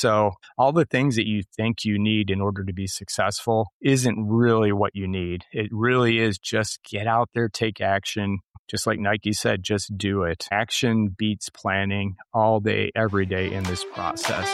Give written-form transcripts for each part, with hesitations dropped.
So all the things that you think you need in order to be successful isn't really what you need. It really is just get out there, take action. Just like Nike said, just do it. Action beats planning all day, every day in this process.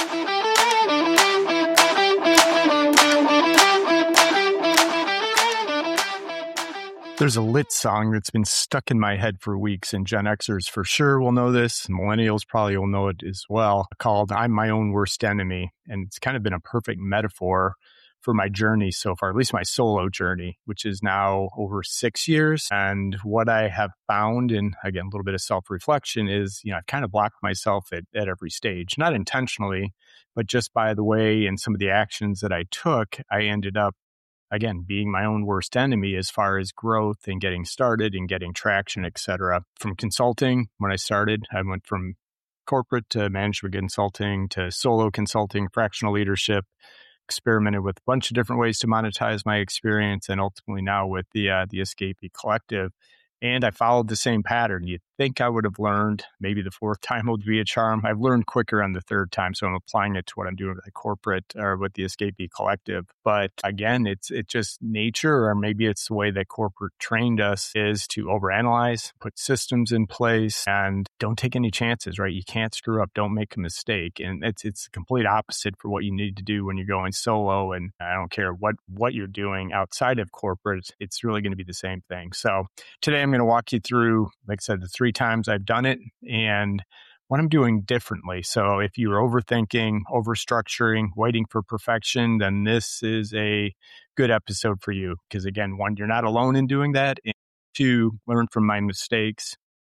There's a lit song that's been stuck in my head for weeks, and Gen Xers for sure will know this. Millennials probably will know it as well, called I'm My Own Worst Enemy. And it's kind of been a perfect metaphor for my journey so far, at least my solo journey, which is now over 6 years. And what I have found, and again, a little bit of self-reflection is, I've kind of blocked myself at every stage, not intentionally, but just by the way and some of the actions that I took, I ended up again, being my own worst enemy as far as growth and getting started and getting traction, et cetera. From consulting, when I started, I went from corporate to management consulting to solo consulting, fractional leadership, experimented with a bunch of different ways to monetize my experience, and ultimately now with the Escapee Collective. And I followed the same pattern. You'd think I would have learned, maybe the fourth time would be a charm. I've learned quicker on the third time, so I'm applying it to what I'm doing with the corporate or with the Escapee Collective. But again, it's just nature, or maybe it's the way that corporate trained us, is to overanalyze, put systems in place, and don't take any chances, right? You can't screw up, don't make a mistake. And it's the complete opposite for what you need to do when you're going solo. And I don't care what you're doing outside of corporate, it's really going to be the same thing. So today I'm going to walk you through, like I said, the 3 times I've done it and what I'm doing differently. So if you're overthinking, overstructuring, waiting for perfection, then this is a good episode for you. Because again, 1, you're not alone in doing that. And 2, learn from my mistakes.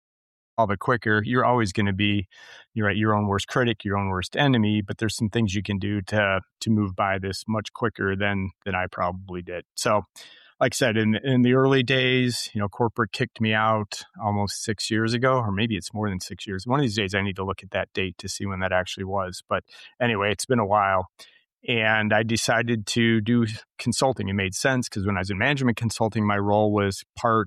All the quicker. You're always going to be, your own worst critic, your own worst enemy. But there's some things you can do to move by this much quicker than I probably did. So like I said, in the early days, corporate kicked me out almost 6 years ago, or maybe it's more than 6 years. One of these days, I need to look at that date to see when that actually was. But anyway, it's been a while. And I decided to do consulting. It made sense because when I was in management consulting, my role was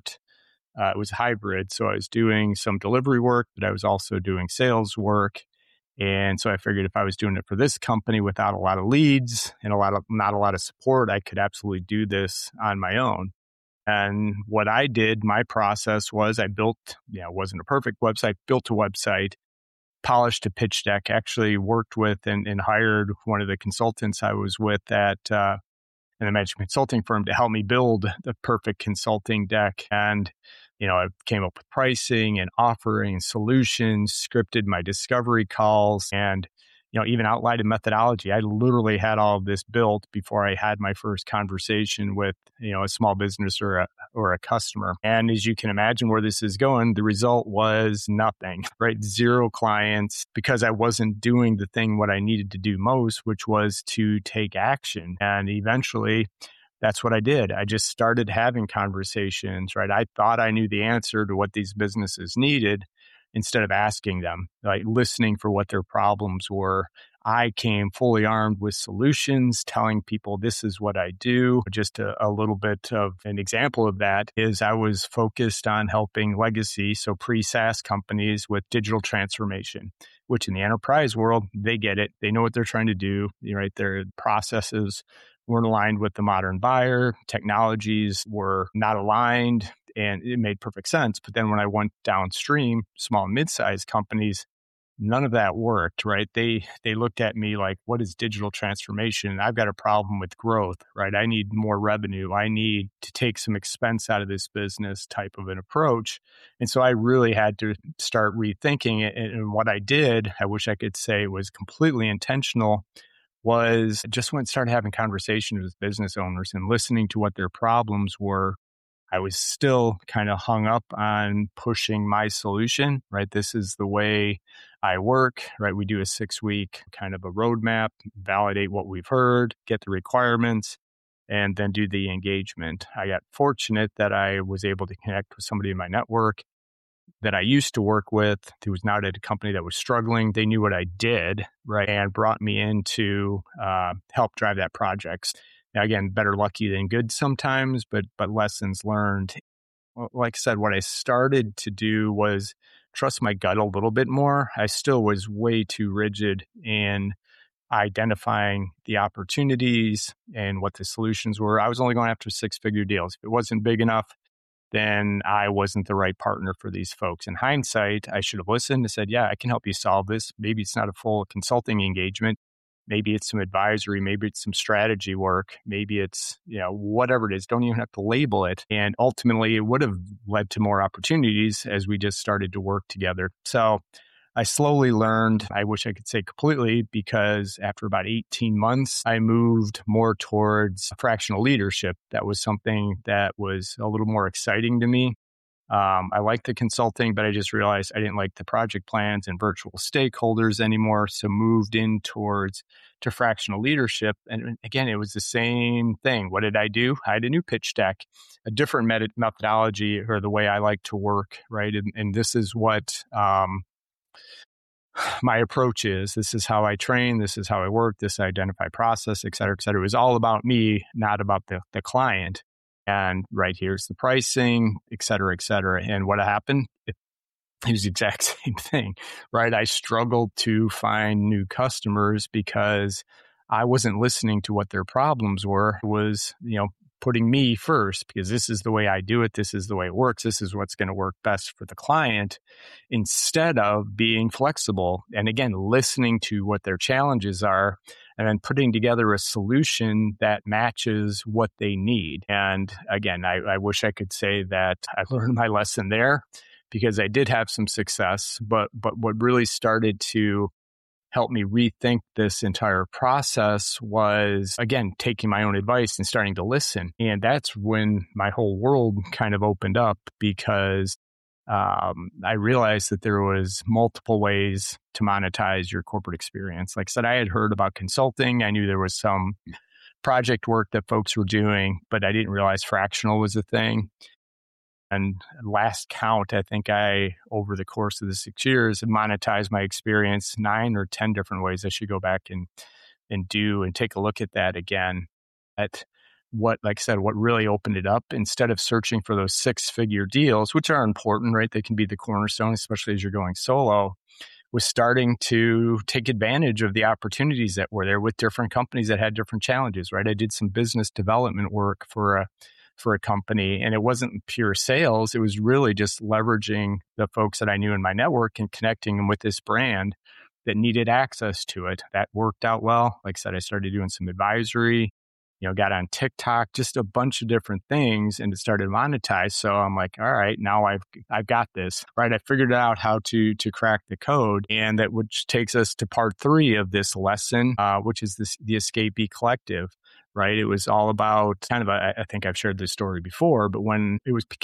it was hybrid. So I was doing some delivery work, but I was also doing sales work. And so I figured if I was doing it for this company without a lot of leads and not a lot of support, I could absolutely do this on my own. And what I did, my process was I built, it wasn't a perfect website, built a website, polished a pitch deck, actually worked with and hired one of the consultants I was with in the management consulting firm to help me build the perfect consulting deck. And I came up with pricing and offering solutions, scripted my discovery calls, and, even outlined a methodology. I literally had all of this built before I had my first conversation with, a small business or a customer. And as you can imagine where this is going, the result was nothing, right? 0 clients because I wasn't doing the thing what I needed to do most, which was to take action. And eventually, that's what I did. I just started having conversations, right? I thought I knew the answer to what these businesses needed instead of asking them, like listening for what their problems were. I came fully armed with solutions, telling people this is what I do. Just a little bit of an example of that is I was focused on helping legacy, so pre-SaaS companies with digital transformation, which in the enterprise world, they get it. They know what they're trying to do, right? Their processes weren't aligned with the modern buyer. Technologies were not aligned, and it made perfect sense. But then when I went downstream, small and mid-sized companies, none of that worked, right? They looked at me like, what is digital transformation? I've got a problem with growth, right? I need more revenue. I need to take some expense out of this business type of an approach. And so I really had to start rethinking it. And what I did, I wish I could say was completely intentional, was just when I started having conversations with business owners and listening to what their problems were. I was still kind of hung up on pushing my solution, right? This is the way I work, right? We do a 6-week kind of a roadmap, validate what we've heard, get the requirements, and then do the engagement. I got fortunate that I was able to connect with somebody in my network that I used to work with who was now at a company that was struggling. They knew what I did, right? And brought me in to help drive that project. Now, again, better lucky than good sometimes, but lessons learned. Well, like I said, what I started to do was trust my gut a little bit more. I still was way too rigid, and identifying the opportunities and what the solutions were. I was only going after 6-figure deals. If it wasn't big enough, then I wasn't the right partner for these folks. In hindsight, I should have listened and said, yeah, I can help you solve this. Maybe it's not a full consulting engagement. Maybe it's some advisory. Maybe it's some strategy work. Maybe it's, whatever it is. Don't even have to label it. And ultimately, it would have led to more opportunities as we just started to work together. So I slowly learned, I wish I could say completely, because after about 18 months, I moved more towards fractional leadership. That was something that was a little more exciting to me. I liked the consulting, but I just realized I didn't like the project plans and virtual stakeholders anymore. So moved in to fractional leadership. And again, it was the same thing. What did I do? I had a new pitch deck, a different methodology, or the way I like to work, right? And this is what my approach is. This is how I train. This is how I work. This identify process, et cetera, et cetera. It was all about me, not about the client. And right here's the pricing, et cetera, et cetera. And what happened? It was the exact same thing, right? I struggled to find new customers because I wasn't listening to what their problems were. It was, putting me first, because this is the way I do it. This is the way it works. This is what's going to work best for the client, instead of being flexible. And again, listening to what their challenges are and then putting together a solution that matches what they need. And again, I wish I could say that I learned my lesson there, because I did have some success. But what really started to helped me rethink this entire process was, again, taking my own advice and starting to listen. And that's when my whole world kind of opened up, because I realized that there was multiple ways to monetize your corporate experience. Like I said, I had heard about consulting. I knew there was some project work that folks were doing, but I didn't realize fractional was a thing. And last count, I think over the course of the 6 years, monetized my experience 9 or 10 different ways. I should go back and take a look at that again. At what really opened it up, instead of searching for those 6-figure deals, which are important, right? They can be the cornerstone, especially as you're going solo, was starting to take advantage of the opportunities that were there with different companies that had different challenges, right? I did some business development work for a company, and it wasn't pure sales. It was really just leveraging the folks that I knew in my network and connecting them with this brand that needed access to it. That worked out well. Like I said, I started doing some advisory, got on TikTok, just a bunch of different things, and it started to monetize. So I'm like, all right, now I've got this, right? I figured out how to crack the code, and that which takes us to part 3 of this lesson, which is the Escapee Collective. Right, it was all about kind of I think I've shared this story before, but when it was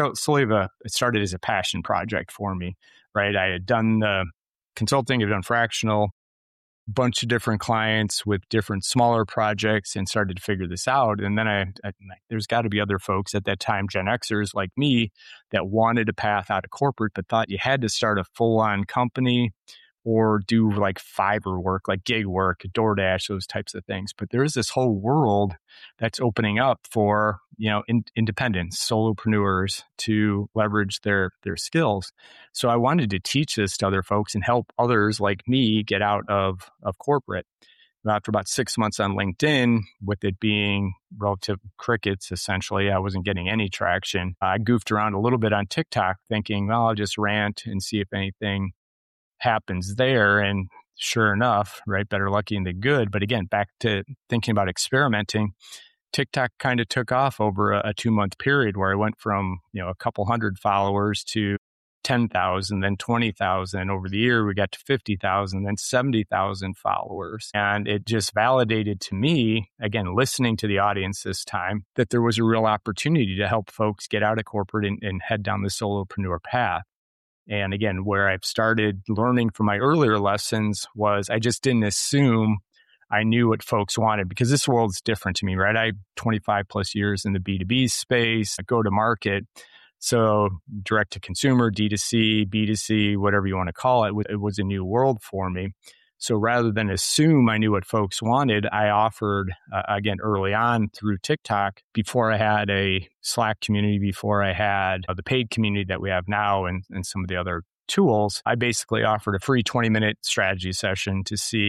it started as a passion project for me. Right, I had done the consulting, I've done fractional, bunch of different clients with different smaller projects, and started to figure this out. And then there's got to be other folks at that time, Gen Xers like me, that wanted a path out of corporate, but thought you had to start a full-on company or do like Fiverr work, like gig work, DoorDash, those types of things. But there's this whole world that's opening up for, independents, solopreneurs to leverage their skills. So I wanted to teach this to other folks and help others like me get out of corporate. After about 6 months on LinkedIn, with it being relative crickets, essentially, I wasn't getting any traction. I goofed around a little bit on TikTok thinking, well, I'll just rant and see if anything happens there. And sure enough, right, better lucky than good. But again, back to thinking about experimenting, TikTok kind of took off over a 2-month period where I went from, a couple hundred followers to 10,000, then 20,000. Over the year, we got to 50,000, then 70,000 followers. And it just validated to me, again, listening to the audience this time, that there was a real opportunity to help folks get out of corporate and head down the solopreneur path. And again, where I've started learning from my earlier lessons was I just didn't assume I knew what folks wanted, because this world's different to me, right? I have 25 plus years in the B2B space, go to market. So direct to consumer, D2C, B2C, whatever you want to call it, it was a new world for me. So rather than assume I knew what folks wanted, I offered, again, early on through TikTok, before I had a Slack community, before I had the paid community that we have now and some of the other tools, I basically offered a free 20-minute strategy session to see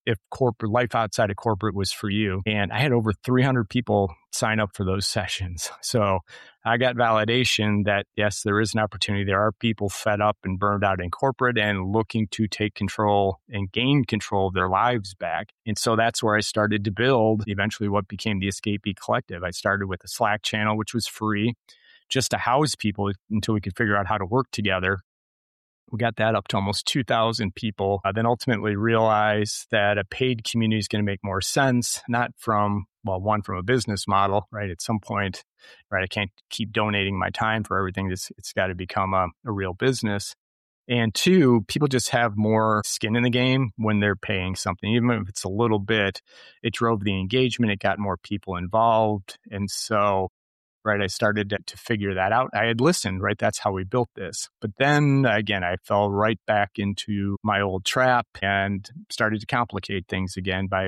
if corporate life outside of corporate was for you. And I had over 300 people sign up for those sessions. So I got validation that yes, there is an opportunity. There are people fed up and burned out in corporate and looking to take control and gain control of their lives back. And so that's where I started to build eventually what became the Escapee Collective. I started with a Slack channel, which was free, just to house people until we could figure out how to work together. We got that up to almost 2,000 people. Then ultimately realized that a paid community is going to make more sense, not from, one, from a business model, right? At some point, right, I can't keep donating my time for everything. It's got to become a real business. And two, people just have more skin in the game when they're paying something. Even if it's a little bit, it drove the engagement. It got more people involved. And so, right, I started to figure that out. I had listened, right? That's how we built this. But then again, I fell right back into my old trap and started to complicate things again by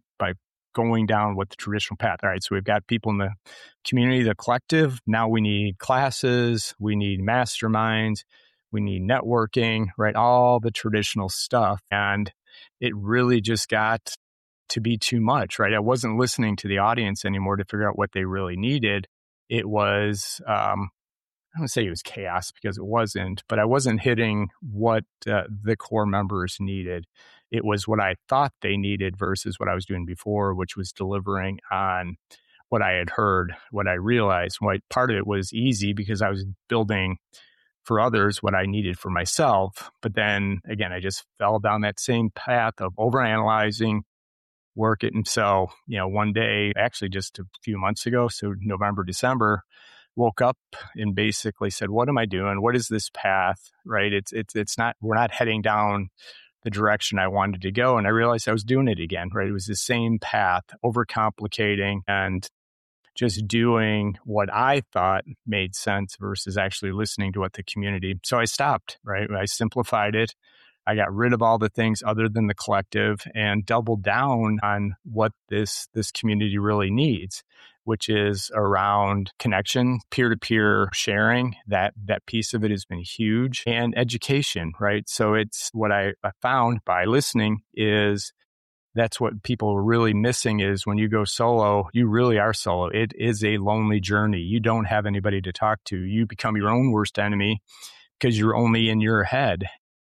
going down with the traditional path. All right, so we've got people in the community, the collective. Now we need classes, we need masterminds, we need networking, right? All the traditional stuff. And it really just got to be too much, right? I wasn't listening to the audience anymore to figure out what they really needed. It was, I don't say it was chaos because it wasn't, but I wasn't hitting what the core members needed. It was what I thought they needed versus what I was doing before, which was delivering on what I had heard, what I realized. Part of it was easy because I was building for others what I needed for myself. But then again, I just fell down that same path of overanalyzing, work it. And so, one day, actually just a few months ago, so November, December, woke up and basically said, what am I doing? What is this path? Right? It's not, we're not heading down the direction I wanted to go. And I realized I was doing it again, right? It was the same path, overcomplicating and just doing what I thought made sense versus actually listening to what the community. So I stopped, right? I simplified it. I got rid of all the things other than the collective and doubled down on what this community really needs, which is around connection, peer-to-peer sharing. That piece of it has been huge, and education, right? So it's what I found by listening is that's what people are really missing is when you go solo, you really are solo. It is a lonely journey. You don't have anybody to talk to. You become your own worst enemy because you're only in your head.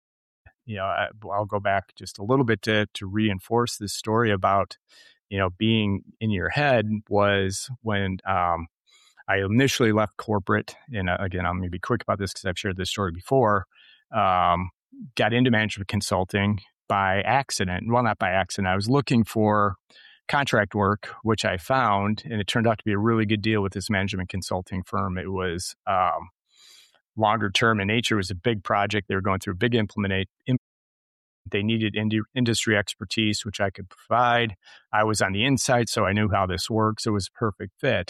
I'll go back just a little bit to reinforce this story about, being in your head was when I initially left corporate. And again, I'm going to be quick about this because I've shared this story before. Got into management consulting by accident. Well, not by accident. I was looking for contract work, which I found, and it turned out to be a really good deal with this management consulting firm. It was longer term in nature. It was a big project. They were going through a big they needed industry expertise, which I could provide. I was on the inside, so I knew how this works. It was a perfect fit.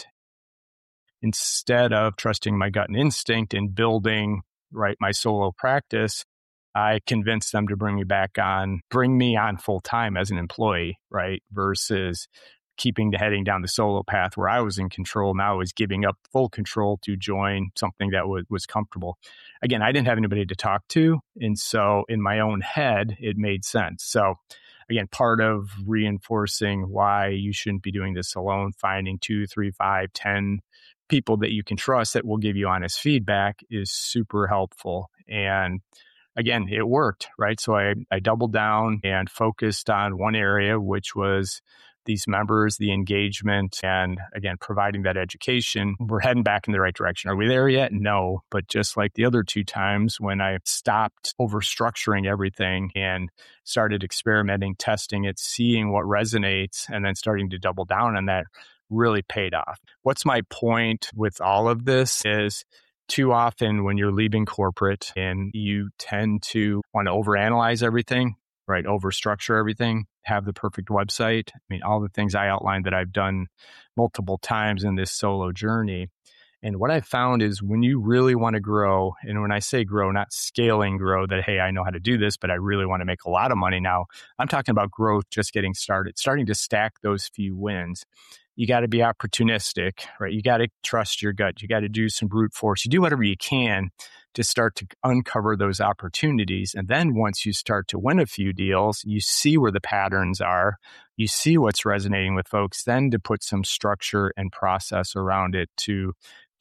Instead of trusting my gut and instinct and building, right, my solo practice, I convinced them to bring me on full time as an employee, right, versus heading down the solo path where I was in control. Now I was giving up full control to join something that was comfortable. Again, I didn't have anybody to talk to. And so in my own head, it made sense. So again, part of reinforcing why you shouldn't be doing this alone, finding 2, 3, 5, 10 people that you can trust that will give you honest feedback is super helpful. And again, it worked, right? So I doubled down and focused on one area, which was these members, the engagement, and again, providing that education. We're heading back in the right direction. Are we there yet? No. But just like the other 2 times when I stopped overstructuring everything and started experimenting, testing it, seeing what resonates, and then starting to double down on that really paid off. What's my point with all of this is too often when you're leaving corporate and you tend to want to overanalyze everything, right? Overstructure everything, have the perfect website. I mean, all the things I outlined that I've done multiple times in this solo journey. And what I found is when you really want to grow, and when I say grow, not scaling grow that, hey, I know how to do this, but I really want to make a lot of money now. I'm talking about growth, just getting started, starting to stack those few wins. you got to be opportunistic, right? You got to trust your gut. You got to do some brute force. You do whatever you can to start to uncover those opportunities. And then once you start to win a few deals, you see where the patterns are, you see what's resonating with folks, then to put some structure and process around it to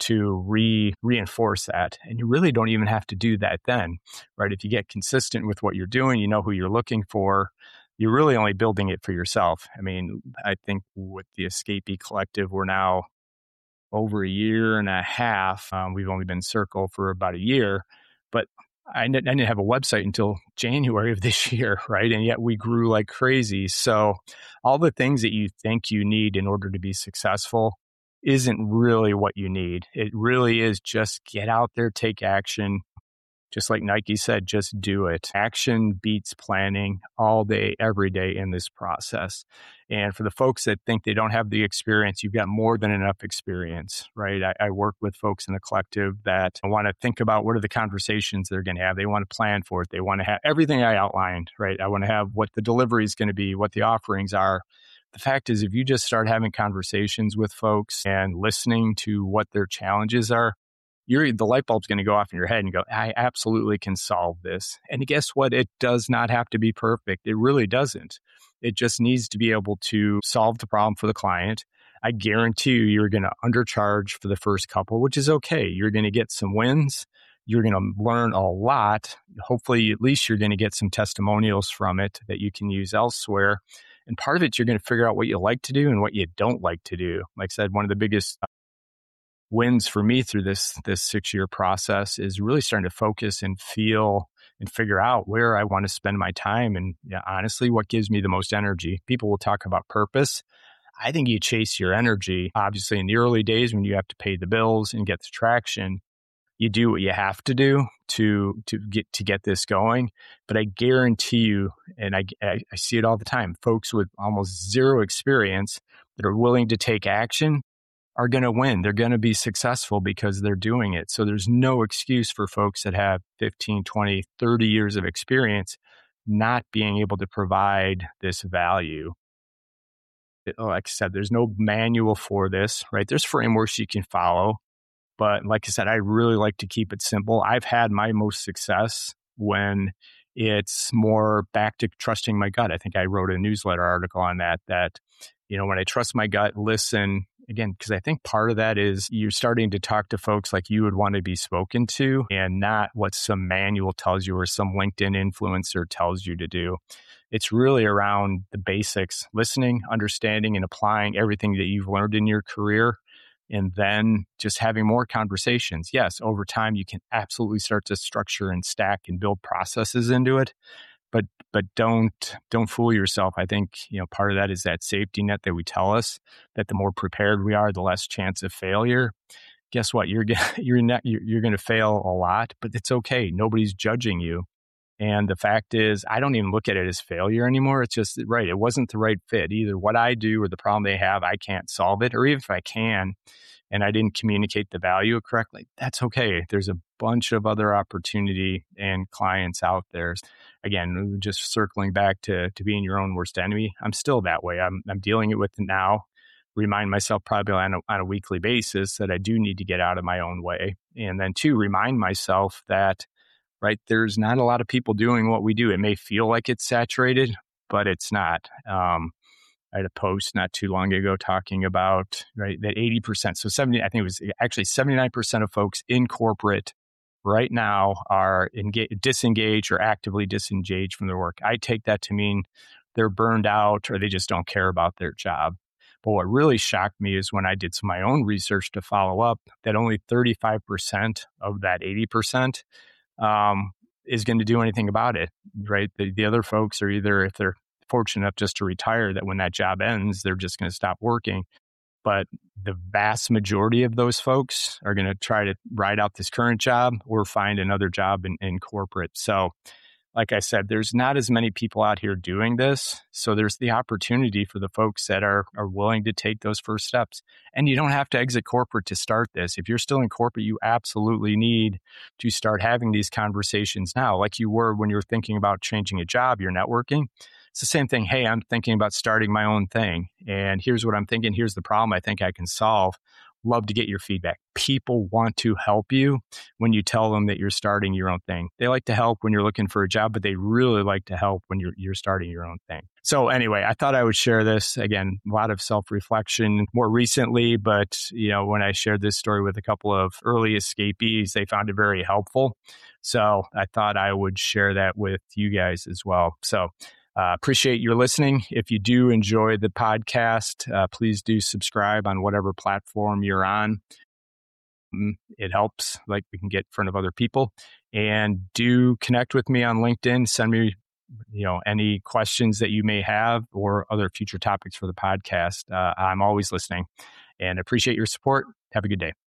reinforce that. And you really don't even have to do that then, right? If you get consistent with what you're doing, you know who you're looking for, you're really only building it for yourself. I mean, I think with the Escapee Collective, we're now over a year and a half. We've only been Circle for about a year, but I didn't have a website until January of this year, right? And yet we grew like crazy. So all the things that you think you need in order to be successful isn't really what you need. It really is just get out there, take action. Just like Nike said, just do it. Action beats planning all day, every day in this process. And for the folks that think they don't have the experience, you've got more than enough experience, right? I work with folks in the collective that want to think about what are the conversations they're going to have. They want to plan for it. They want to have everything I outlined, right? I want to have what the delivery is going to be, what the offerings are. The fact is, if you just start having conversations with folks and listening to what their challenges are, the light bulb's going to go off in your head and go, I absolutely can solve this. And guess what? It does not have to be perfect. It really doesn't. It just needs to be able to solve the problem for the client. I guarantee you're going to undercharge for the first couple, which is okay. You're going to get some wins. You're going to learn a lot. Hopefully, at least you're going to get some testimonials from it that you can use elsewhere. And part of it, you're going to figure out what you like to do and what you don't like to do. Like I said, one of the biggest wins for me through this 6-year process is really starting to focus and feel and figure out where I want to spend my time and honestly, what gives me the most energy. People will talk about purpose. I think you chase your energy. Obviously, in the early days when you have to pay the bills and get the traction, you do what you have to do to get this going. But I guarantee you, and I see it all the time, folks with almost zero experience that are willing to take action are going to win. They're going to be successful because they're doing it. So there's no excuse for folks that have 15, 20, 30 years of experience not being able to provide this value. Like I said, there's no manual for this, right? There's frameworks you can follow. But like I said, I really like to keep it simple. I've had my most success when it's more back to trusting my gut. I think I wrote a newsletter article on that, when I trust my gut, listen, again, because I think part of that is you're starting to talk to folks like you would want to be spoken to and not what some manual tells you or some LinkedIn influencer tells you to do. It's really around the basics, listening, understanding, and applying everything that you've learned in your career. And then just having more conversations. Yes, over time, you can absolutely start to structure and stack and build processes into it. But don't fool yourself. I think, part of that is that safety net that we tell us that the more prepared we are, the less chance of failure. Guess what? You're going to fail a lot, but it's okay. Nobody's judging you. And the fact is, I don't even look at it as failure anymore. It's just, right, it wasn't the right fit. Either what I do or the problem they have, I can't solve it. Or even if I can, and I didn't communicate the value correctly, that's okay. There's a bunch of other opportunity and clients out there. Again, just circling back to being your own worst enemy, I'm still that way. I'm dealing it with it now. Remind myself probably on a weekly basis that I do need to get out of my own way. And then two, remind myself that, right, there's not a lot of people doing what we do. It may feel like it's saturated, but it's not. I had a post not too long ago talking about, right, that 80%, so 70, I think it was actually 79% of folks in corporate right now are disengaged or actively disengaged from their work. I take that to mean they're burned out or they just don't care about their job. But what really shocked me is when I did some of my own research to follow up, that only 35% of that 80% is going to do anything about it, right? The other folks are either, if they're fortunate enough just to retire, that when that job ends, they're just going to stop working. But the vast majority of those folks are going to try to ride out this current job or find another job in corporate. So like I said, there's not as many people out here doing this. So there's the opportunity for the folks that are willing to take those first steps. And you don't have to exit corporate to start this. If you're still in corporate, you absolutely need to start having these conversations now, like you were when you were thinking about changing a job, you're networking. It's the same thing. Hey, I'm thinking about starting my own thing, and here's what I'm thinking. Here's the problem I think I can solve. Love to get your feedback. People want to help you when you tell them that you're starting your own thing. They like to help when you're looking for a job, but they really like to help when you're starting your own thing. So anyway, I thought I would share this. Again, a lot of self-reflection more recently, but when I shared this story with a couple of early escapees, they found it very helpful. So I thought I would share that with you guys as well. So appreciate your listening. If you do enjoy the podcast, please do subscribe on whatever platform you're on. It helps, like we can get in front of other people. And do connect with me on LinkedIn. Send me any questions that you may have or other future topics for the podcast. I'm always listening and appreciate your support. Have a good day.